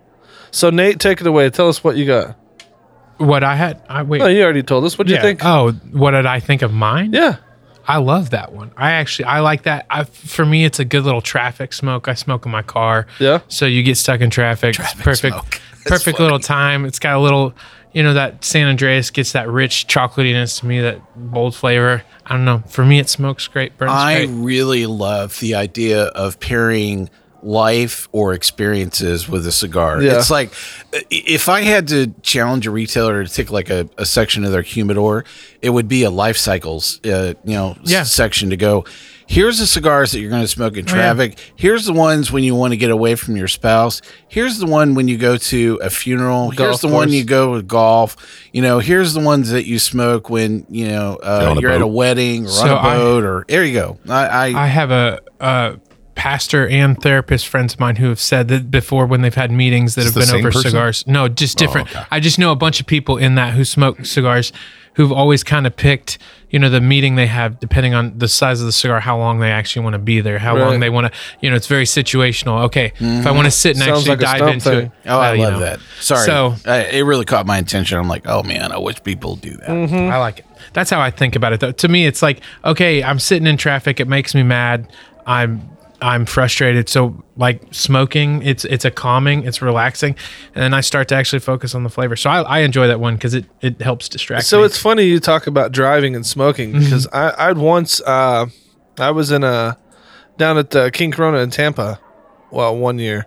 So Nate, take it away. Tell us what you got. What I had, I wait. Oh, you already told us. What do yeah. you think? Oh, what did I think of mine? Yeah. I love that one. I actually, I like that. I, for me, it's a good little traffic smoke. I smoke in my car. Yeah. So you get stuck in traffic. Traffic it's perfect, smoke. That's perfect funny. little time. It's got a little, you know, that San Andreas gets that rich chocolatiness to me, that bold flavor. I don't know. For me, it smokes great, burns I great. really love the idea of pairing life or experiences with a cigar. Yeah. It's like i- if I had to challenge a retailer to take like a, a section of their humidor, it would be a life cycles, uh, you know, s- Yeah. section to go. Here's the cigars that you're going to smoke in Oh, yeah. traffic. Here's the ones when you want to get away from your spouse. Here's the one when you go to a funeral. Golf Here's the one course. you go to golf. You know, here's the ones that you smoke when, you know, uh, You're on a you're at a boat. wedding or So on a I- boat or there you go. I, I, I have a, a pastor and therapist friends of mine who have said that before when they've had meetings that Is have the been same over person? cigars. No, just different. okay. I just know a bunch of people in that who smoke cigars who've always kind of picked, you know, the meeting they have depending on the size of the cigar, how long they actually want to be there, how Right. long they want to, you know, it's very situational. Okay, if I want to sit and Sounds actually like a dive stump into thing. it. Oh, I well, you love know. that. Sorry. So I, it really caught my attention. I'm like, oh man, I wish people do that. I like it. That's how I think about it. Though. To me, it's like, okay, I'm sitting in traffic. It makes me mad. I'm I'm frustrated. So like smoking, it's it's a calming, it's relaxing, and then I start to actually focus on the flavor. So I, I enjoy that one because it it helps distract So me. it's funny you talk about driving and smoking because I I'd once uh, I was in a down at the King Corona in Tampa, well one year,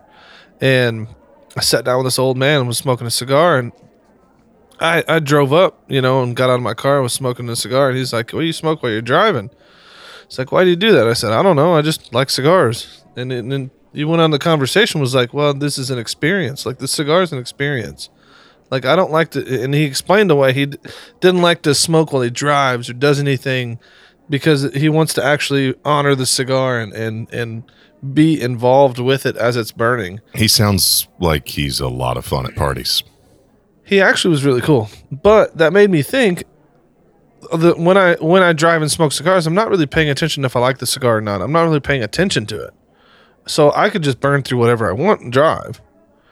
and I sat down with this old man and was smoking a cigar, and I I drove up, you know, and got out of my car and was smoking a cigar, and he's like, "What do you smoke while you're driving?" It's like, "Why do you do that?" I said, "I don't know. I just like cigars." And, and then he went on the conversation was like, "Well, this is an experience. Like the cigar is an experience." Like I don't like to, and he explained the way he d- didn't like to smoke while he drives or does anything because he wants to actually honor the cigar and and and be involved with it as it's burning. He sounds like he's a lot of fun at parties. He actually was really cool, but that made me think that when I when I drive and smoke cigars, I'm not really paying attention if I like the cigar or not. I'm not really paying attention to it, so I could just burn through whatever I want and drive.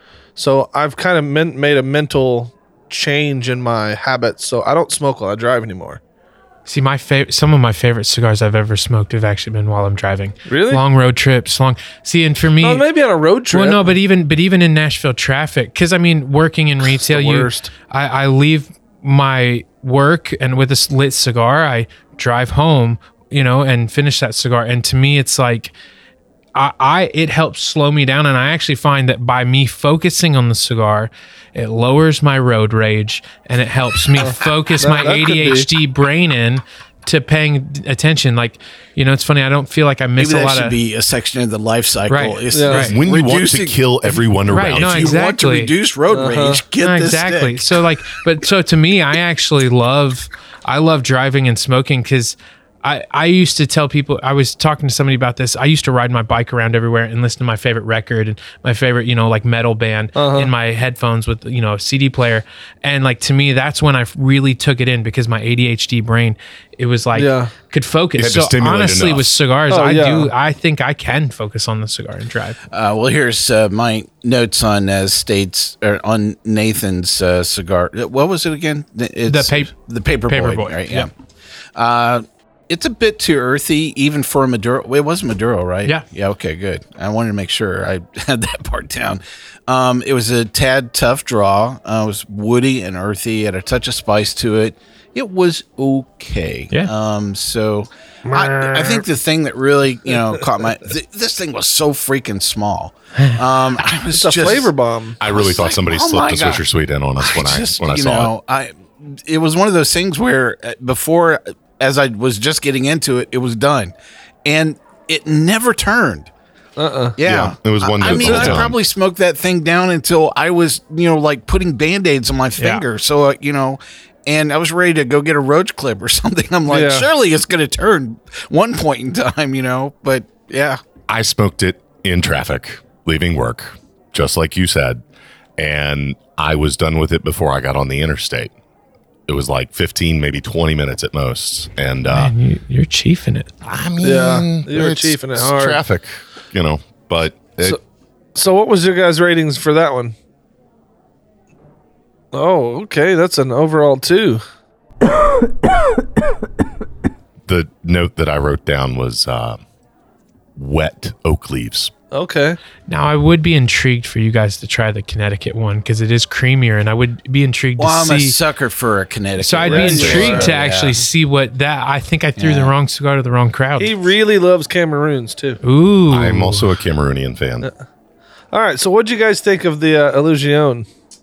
So I've kind of men- made a mental change in my habits, so I don't smoke while I drive anymore. See, my favorite, some of my favorite cigars I've ever smoked have actually been while I'm driving. Really? Long road trips, long. See, and for me, No, maybe on a road trip. well, no, but even but even in Nashville traffic, because I mean, working in retail, the you, worst. I, I leave my work and with a s- lit cigar, I drive home, you know, and finish that cigar. And to me, it's like. I, I it helps slow me down, and I actually find that by me focusing on the cigar, it lowers my road rage and it helps me focus That- my that could be. A D H D brain in to paying d- attention. Like, you know, it's funny. I don't feel like I miss Maybe a that lot should of. be a section of the life cycle. Right. Is, Yeah. is When you want to reducing- kill everyone Right, around no, you. if you want to exactly. reduce road rage, get No, this exactly. stick. So like, but so to me, I actually love, I love driving and smoking because I, I used to tell people, I was talking to somebody about this. I used to ride my bike around everywhere and listen to my favorite record and my favorite, you know, like metal band in my headphones with, you know, a C D player. And like, to me, that's when I really took it in because my A D H D brain, it was like, Yeah. could You focus. had to So stimulate honestly, enough. with cigars, Oh, I yeah. do, I think I can focus on the cigar and drive. Uh, well, here's uh, my notes on uh, states or on Nathan's uh, cigar. What was it again? It's, The pap- the paper, Paper boy, Boy, right? yeah. Yeah. Uh, it's a bit too earthy, even for a Maduro. Well, it was Maduro, right? Yeah. Yeah. Okay. Good. I wanted to make sure I had that part down. Um, it was a tad tough draw. Uh, it was woody and earthy. Had a touch of spice to it. It was okay. Yeah. Um. So, I, I think the thing that really you know caught my th- this thing was so freaking small. Um, I was It's a just, flavor bomb. I really thought like, somebody oh slipped my a God. Swisher Sweet in on us when I, just, when I you saw know, it. I it was one of those things where uh, before, as I was just getting into it, it was done, and it never turned. Uh-uh. Yeah. Yeah, it was one I, I note mean, the whole I time. probably smoked that thing down until I was, you know, like putting Band-Aids on my finger. So, uh, you know, and I was ready to go get a roach clip or something. I'm like, Yeah. surely it's going to turn one point in time, you know, but yeah. I smoked it in traffic, leaving work, just like you said, and I was done with it before I got on the interstate. It was like fifteen, maybe twenty minutes at most, and uh, Man, you, you're chiefing it. I mean, Yeah, you were it's- chiefing it it's hard. Traffic, you know, but it, So- So what was your guys' ratings for that one? Oh, okay. That's an overall two. the note that I wrote down was uh, wet oak leaves. Okay. Now, I would be intrigued for you guys to try the Connecticut one because it is creamier, and I would be intrigued Well, to I'm a see. sucker for a Connecticut. So I'd be red. intrigued to Yeah. actually see what that. I think I threw the Yeah. wrong cigar to the wrong crowd. He really loves Cameroons too. Ooh, I'm also a Cameroonian fan. All right. So what'd you guys think of the uh, Illusion?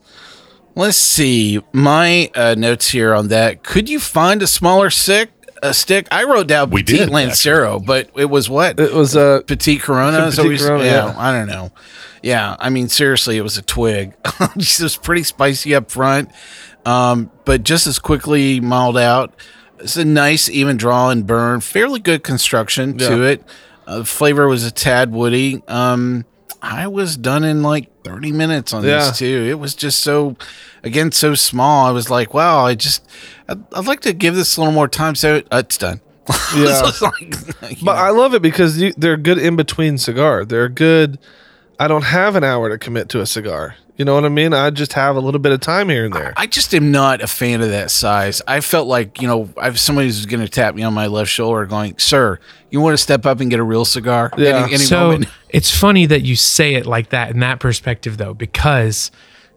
Let's see. My uh, notes here on that. Could you find a smaller stick? A stick? I wrote down We Petite did, Lancero, but it was what? It was uh, Petite Corona. Petite So we- Corona, yeah, yeah. I don't know. Yeah, I mean, seriously, it was a twig. It was pretty spicy up front, um, but just as quickly mild out. It's a nice, even draw and burn. Fairly good construction to Yeah. it. Uh, the flavor was a tad woody. Um, I was done in like thirty minutes on Yeah. this too. It was just so, again, so small. I was like, wow, I just, I'd, I'd like to give this a little more time. So uh, it's done. Yeah. So it's like, you But know. I love it because you, they're good in between cigar. They're good. I don't have an hour to commit to a cigar. You know what I mean? I just have a little bit of time here and there. I just am not a fan of that size. I felt like, you know, I've somebody who's going to tap me on my left shoulder going, sir, you want to step up and get a real cigar? Yeah. Any, any so moment? it's funny that you say it like that in that perspective, though, because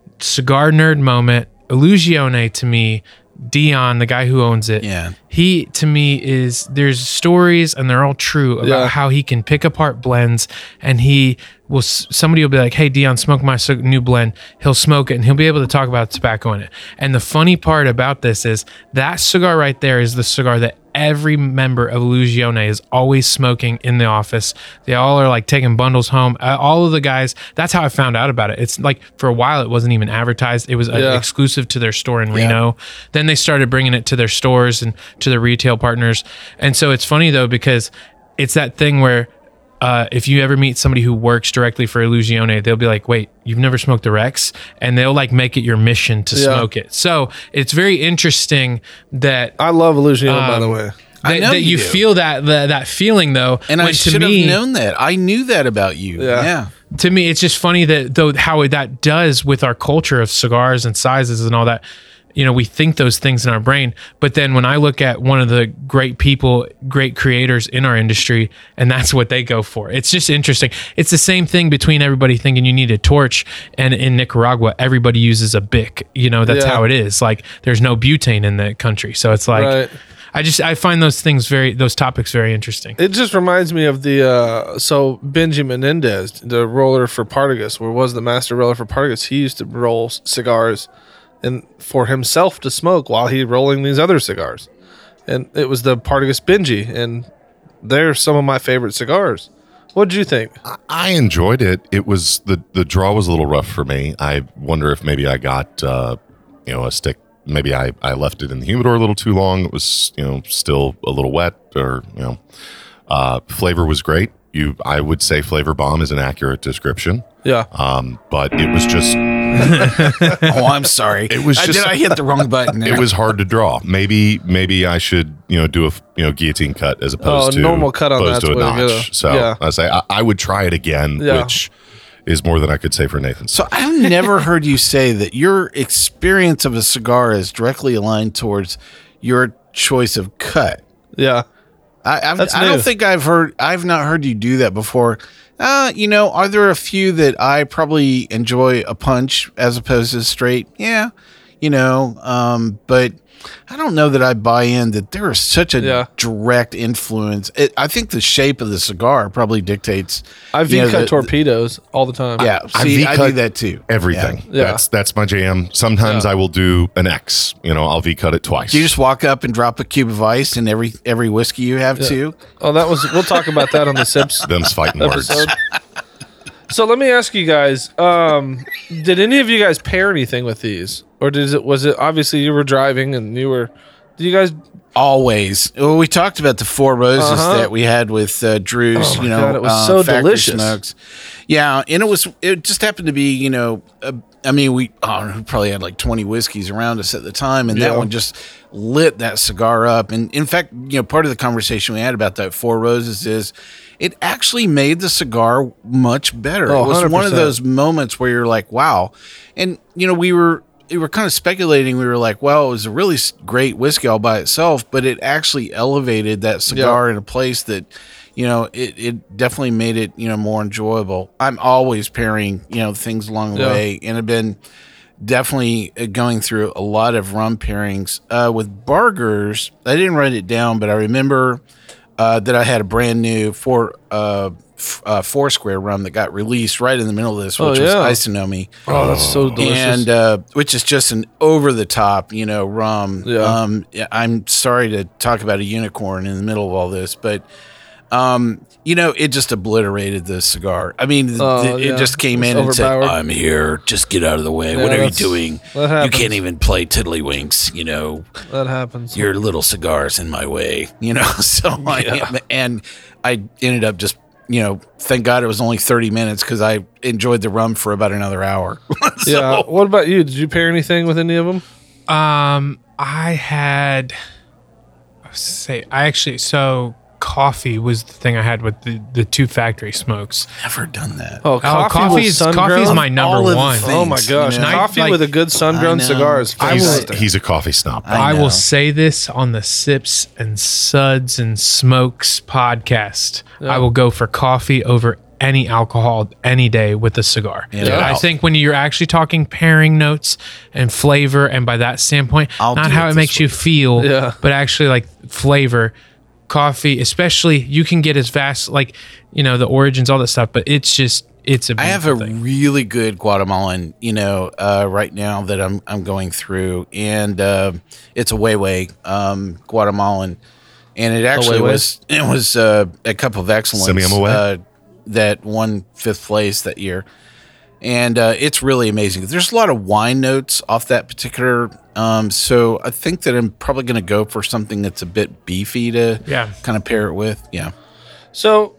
cigar nerd moment, Illusione to me, Dion, the guy who owns it, Yeah. he to me is there's stories and they're all true about Yeah. how he can pick apart blends and he will s- somebody will be like, hey Dion, smoke my c- new blend. He'll smoke it and he'll be able to talk about tobacco in it. And the funny part about this is that cigar right there is the cigar that every member of Illusione is always smoking in the office. They all are like taking bundles home. Uh, all of the guys, that's how I found out about it. It's like for a while it wasn't even advertised. It was uh, Yeah. exclusive to their store in Reno. Then they started bringing it to their stores and to their retail partners. And so it's funny though, because it's that thing where uh, if you ever meet somebody who works directly for Illusione, they'll be like, wait, you've never smoked the Rex? And they'll like make it your mission to Yeah. smoke it. So it's very interesting that I love Illusion, by Um, the way. I that, know that you you do. feel that that, that feeling though. And I when to should have me- known that. I knew that about you. Yeah. Yeah. to me, it's just funny that though how that does with our culture of cigars and sizes and all that. You know, we think those things in our brain, but then when I look at one of the great people, great creators in our industry, and that's what they go for. It's just interesting. It's the same thing between everybody thinking you need a torch, and in Nicaragua, everybody uses a Bic. You know, that's Yeah. how it is. Like, there's no butane in the country, so it's like, Right. I just I find those things very, those topics very interesting. It just reminds me of the uh, so Benji Menendez, the roller for Partagas, where was the master roller for Partagas. He used to roll s- cigars, and for himself to smoke while he rolling these other cigars, and it was the Partagas Benji, and they're some of my favorite cigars. What did you think? I enjoyed it. It was the the draw was a little rough for me. I wonder if maybe I got uh, you know a stick. Maybe I, I left it in the humidor a little too long. It was you know still a little wet, or you know, uh, flavor was great. You I would say flavor bomb is an accurate description. Yeah, Um, but it was just Oh, I'm sorry. It was I, just- did I hit the wrong button there? it was hard to draw. Maybe maybe I should you know do a you know guillotine cut as opposed Oh, to normal cut on opposed that's to a way to go. notch. So Yeah. I say I, I would try it again, Yeah. which is more than I could say for Nathan. So I've never heard you say that your experience of a cigar is directly aligned towards your choice of cut. yeah. I, I've, That's I new. don't think I've heard. I've not heard you do that before. Uh, you know, are there a few that I probably enjoy a punch as opposed to straight? Yeah, you know, um, but I don't know that I buy in that there is such a Yeah. direct influence. It, I think the shape of the cigar probably dictates. I you know, V-cut the- torpedoes all the time. Yeah, I see, I, V-cut do that too. Everything. Yeah. That's that's my jam. Sometimes Yeah. I will do an X. You know, I'll V cut it twice. Do you just walk up and drop a cube of ice in every every whiskey you have too? Oh, that was. We'll talk about that on the Sips Them's fighting words. episode. So let me ask you guys: um, did any of you guys pair anything with these, or did it? Was it obviously you were driving and you were? Did you guys? Always. Well, we talked about the Four Roses Uh-huh. that we had with uh, Drew's. Oh my you know, God, it was uh, so factory delicious. smokes. Yeah, and it was. It just happened to be. You know, uh, I mean, we, oh, we probably had like twenty whiskeys around us at the time, and Yeah. that one just lit that cigar up. And in fact, you know, part of the conversation we had about that Four Roses is it actually made the cigar much better. Oh, it was one of one hundred percent. those moments where you're like, wow. And you know, we were. We were kind of speculating. We were like, well, it was a really s- great whiskey all by itself, but it actually elevated that cigar Yeah. in a place that, you know, it, it definitely made it, you know, more enjoyable. I'm always pairing, you know, things along the Yeah. way, and I've been definitely uh, going through a lot of rum pairings. Uh, with Bargers, I didn't write it down, but I remember uh, that I had a brand new four, uh, f- uh, four square rum that got released right in the middle of this, Oh, which yeah. was Isonomy. Oh, that's so delicious. And uh, which is just an over the top, you know, rum. Yeah. Um, yeah, I'm sorry to talk about a unicorn in the middle of all this, but um, you know, it just obliterated the cigar. I mean, th- Oh, th- it yeah. just came It's in and said, overpowered. "I'm here. Just get out of the way. Yeah, what are you that's- doing? that You happens. can't even play tiddlywinks. You know, that happens. your little cigar's in my way." You know, so I and I ended up just. You know, thank God it was only thirty minutes because I enjoyed the rum for about another hour. So- Yeah. What about you? Did you pair anything with any of them? Um, I had, I was say, I actually, so coffee was the thing I had with the, the two factory smokes. Never done that. Oh, coffee, coffee with is- sun-grown? coffee is my number All of the one. things, Oh my gosh, you know? coffee Like- with a good sun-grown I know. cigar is I will- fantastic. He's a coffee snob. I I, know. will say this on the Sips and Suds and Smokes podcast. I will go for coffee over any alcohol any day with a cigar. Yeah. I think when you're actually talking pairing notes and flavor, and by that standpoint, I'll not do how it it this makes you feel, Yeah. but actually like flavor. Coffee, especially, you can get as vast, like, you know, the origins, all that stuff, but it's just, it's a I have a beautiful thing. really good Guatemalan, you know, uh, right now that I'm I'm going through, and uh, it's a Weiwei um, Guatemalan, and it actually Weiwei? was it was uh, a cup of excellence Semi-Amaway? uh, that won fifth place that year, and uh, it's really amazing. There's a lot of wine notes off that particular, um, so I think that I'm probably going to go for something that's a bit beefy to Yeah. kind of pair it with. Yeah. So,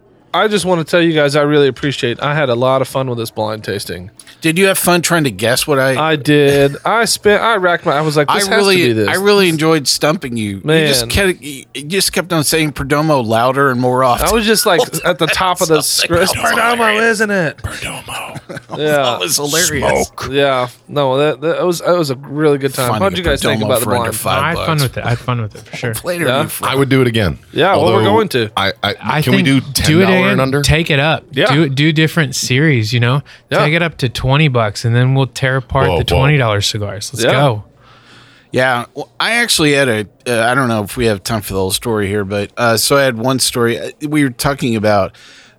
I just want to tell you guys I really appreciate. I had a lot of fun with this blind tasting. Did you have fun trying to guess what I? I did. I spent. I racked my. I was like, this I has really, to be this. I really enjoyed stumping you. Man. You just kept, you just kept on saying Perdomo louder and more often. I was just like at the top of the screen. It's Perdomo, isn't it? Perdomo. Yeah. That was hilarious. Smoke. Yeah. No, that, that was that was a really good time. Finding How'd you a guys think Perdomo about the for under blind? five I had bucks. fun with it. I had fun with it for sure. Later, Yeah. you friend. I would do it again. Yeah, well, we're Although going to. I, I, I can we think do ten do it dollar again, and under? Take it up. Yeah. Do do different series. You know, Yeah. take it up to twenty bucks, and then we'll tear apart Whoa, the whoa. twenty dollar cigars. Let's Yeah. go. Yeah, well, I actually had a. Uh, I don't know if we have time for the whole story here, but uh, so I had one story. Uh, We were talking about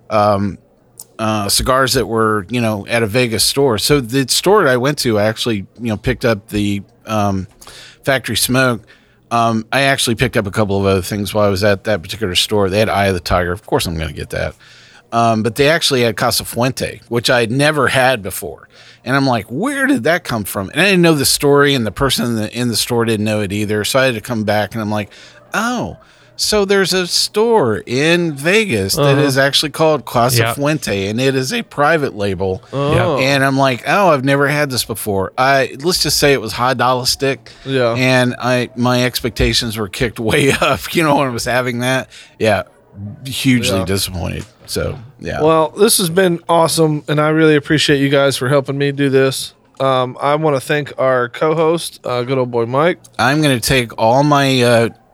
um, uh, cigars that were, you know, at a Vegas store. So the store that I went to, I actually, you know, picked up the um, factory smoke. Um, I actually picked up a couple of other things while I was at that particular store. They had Eye of the Tiger. Of course, I'm going to get that. Um, but they actually had Casa Fuente, which I had never had before. And I'm like, where did that come from? And I didn't know the story, and the person in the, in the store didn't know it either. So I had to come back, and I'm like, oh, so there's a store in Vegas that Uh-huh. is actually called Casa Yep. Fuente, and it is a private label. Oh. And I'm like, oh, I've never had this before. I let's just say it was high dollar stick. Yeah. And I my expectations were kicked way up. You know, when I was having that, yeah, hugely Yeah. disappointed. So yeah. Well, this has been awesome, and I really appreciate you guys for helping me do this. Um, I want to thank our co-host, uh, good old boy Mike. I'm going to take all my uh,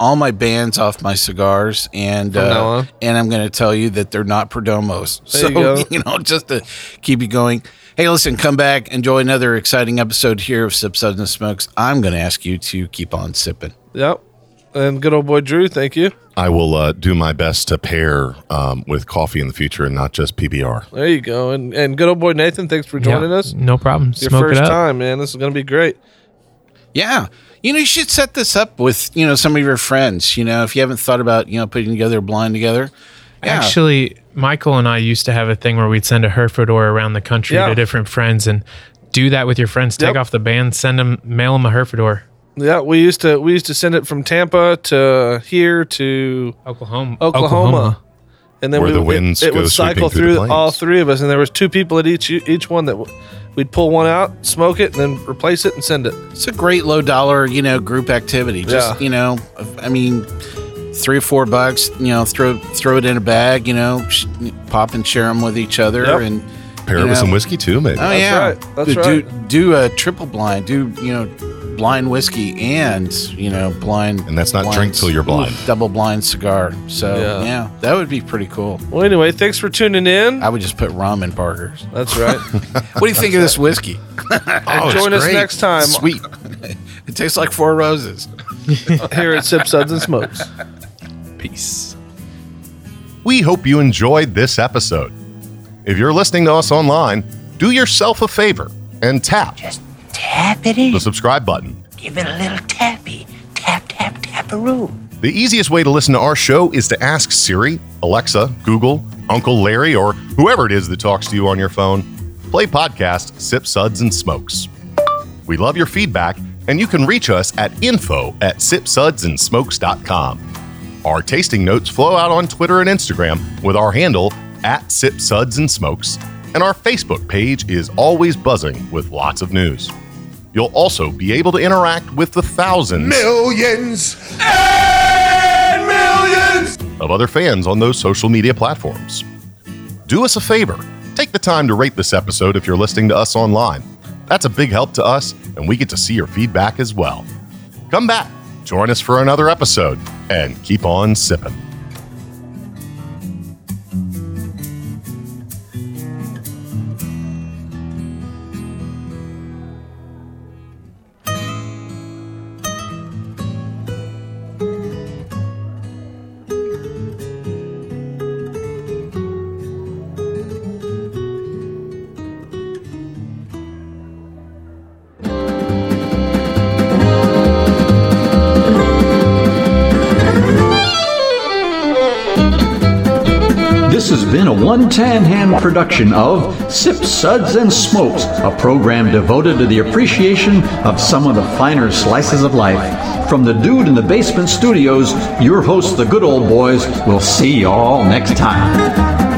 all my bands off my cigars, and From now uh, on. and I'm going to tell you that they're not Perdomos. There So you go. you know, just to keep you going. Hey, listen, come back, enjoy another exciting episode here of Sip, Suds, and Smokes. I'm going to ask you to keep on sipping. Yep. And good old boy Drew, thank you. I will uh, do my best to pair um, with coffee in the future and not just P B R. There you go. And and good old boy Nathan, thanks for joining Yeah, us. no problem. Your Smoke first it up. time, man. This is going to be great. Yeah. You know, you should set this up with, you know, some of your friends. You know, if you haven't thought about, you know, putting together a blind together. Yeah. Actually, Michael and I used to have a thing where we'd send a Herfordor around the country Yeah. to different friends and do that with your friends. Take Yep. off the band, send them, mail them a Herfordor. Yeah, we used to we used to send it from Tampa to here to Oklahoma. Oklahoma. And then Where we the would, winds it, it go would cycle sweeping through the through plains. all three of us, and there was two people at each each one that w- we'd pull one out, smoke it, and then replace it and send it. It's a great low dollar, you know, group activity. Just, Yeah. you know, I mean, three or four bucks, you know, throw throw it in a bag, you know, sh- pop and share them with each other. Yep. And Pair you it with know, some whiskey too, maybe. Oh, yeah. right. That's do, right. Do a triple blind. Do, you know, blind whiskey and, you know, blind. And that's not blind- drink till you're blind. Ooh, double blind cigar. So, Yeah. yeah. that would be pretty cool. Well, anyway, thanks for tuning in. I would just put rum in Parker's. That's right. What do you think of this whiskey? Oh, Join it's us great. next time Sweet. It tastes like Four Roses. here at Sip, Suds, and Smokes. Peace. We hope you enjoyed this episode. If you're listening to us online, do yourself a favor and tap Tap it in. the subscribe button. Give it a little tappy. Tap, tap, tap-a-roo. The easiest way to listen to our show is to ask Siri, Alexa, Google, Uncle Larry, or whoever it is that talks to you on your phone, play podcast Sip, Suds, and Smokes. We love your feedback, and you can reach us at info at sip suds and smokes dot com. Our tasting notes flow out on Twitter and Instagram with our handle at Sip, Suds, and Smokes, and our Facebook page is always buzzing with lots of news. You'll also be able to interact with the thousands Millions and millions. of other fans on those social media platforms. Do us a favor. Take the time to rate this episode if you're listening to us online. That's a big help to us, and we get to see your feedback as well. Come back, join us for another episode, and keep on sipping. This has been a one tan hand production of Sip, Suds, and Smokes, a program devoted to the appreciation of some of the finer slices of life. From the Dude in the Basement Studios, your hosts, the Good Old Boys, will see y'all next time.